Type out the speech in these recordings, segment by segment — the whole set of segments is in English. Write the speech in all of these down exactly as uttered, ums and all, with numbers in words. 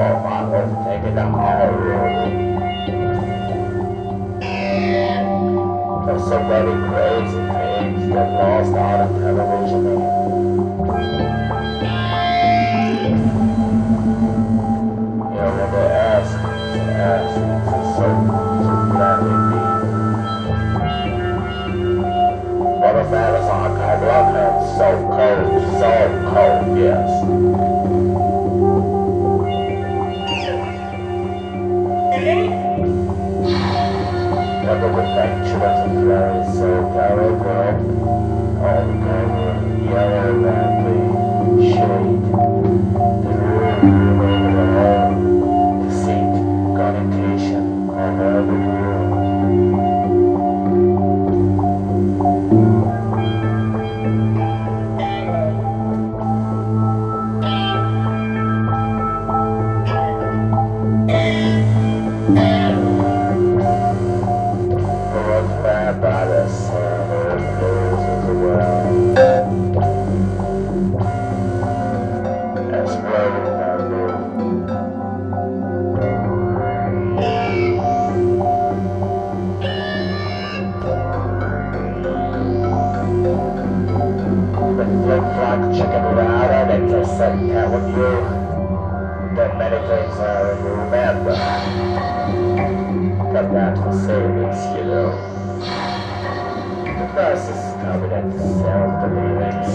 I overtaken the high road. There's so many crazy things that lost out of television. You know, when they ask, they ask, it's so, so gladly be. But the Madison Archive love him so cold, so cold, yes. Never would think she was a very so terrible. All the color, yellow, badly shade. The room over the hall. Deceit, connotation, all over the room. By the sun or blues as well. Exploding my room. The flip-flop chicken rider that just sat down with you. That many things I remember. But that's the savings, you know. First is confident self-believance.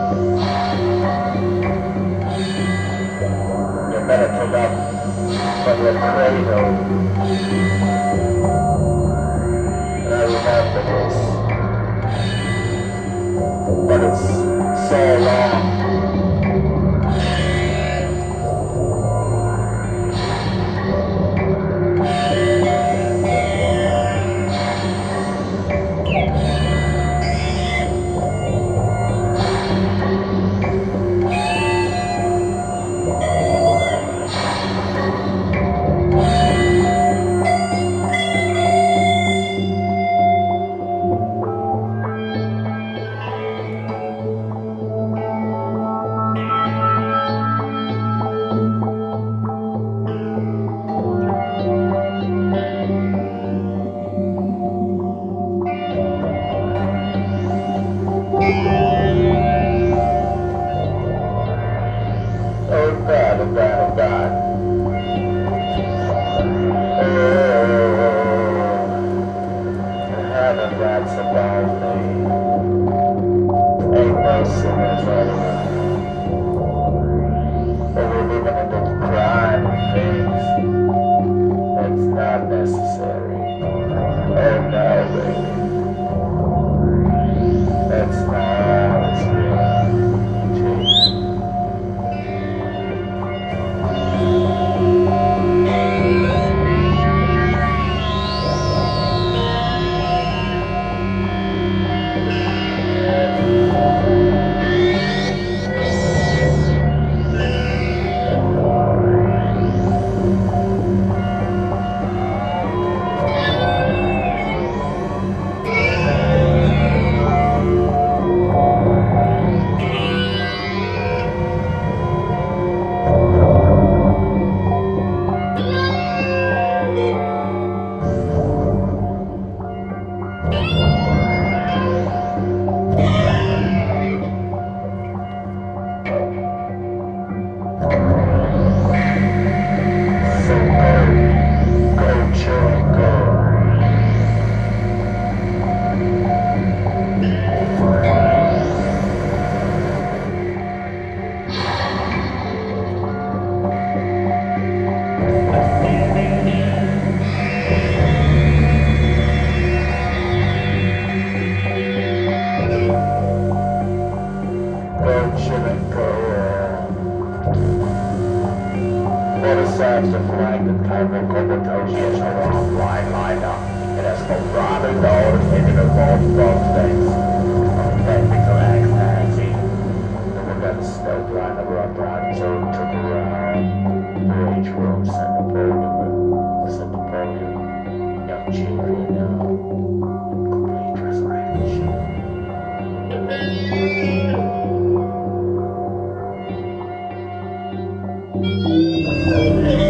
You better pick up from your cradle. And I remember this. But it's so long. Oh God, oh God, oh God. Oh, heaven that's above me. Ain't no sinners anywhere. But we're living in the crime of things that's not necessary. Oh no, baby. That's not how it's real. Besides the flag that Cairo Comatose is a long line lined up, it has no rather dollars into the vault both things. Technical ecstasy. And we got a snow line of our bride, so we took around the Range Road, Saint Napoleon, Saint Napoleon, young children, now, complete resurrection.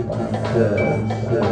the, the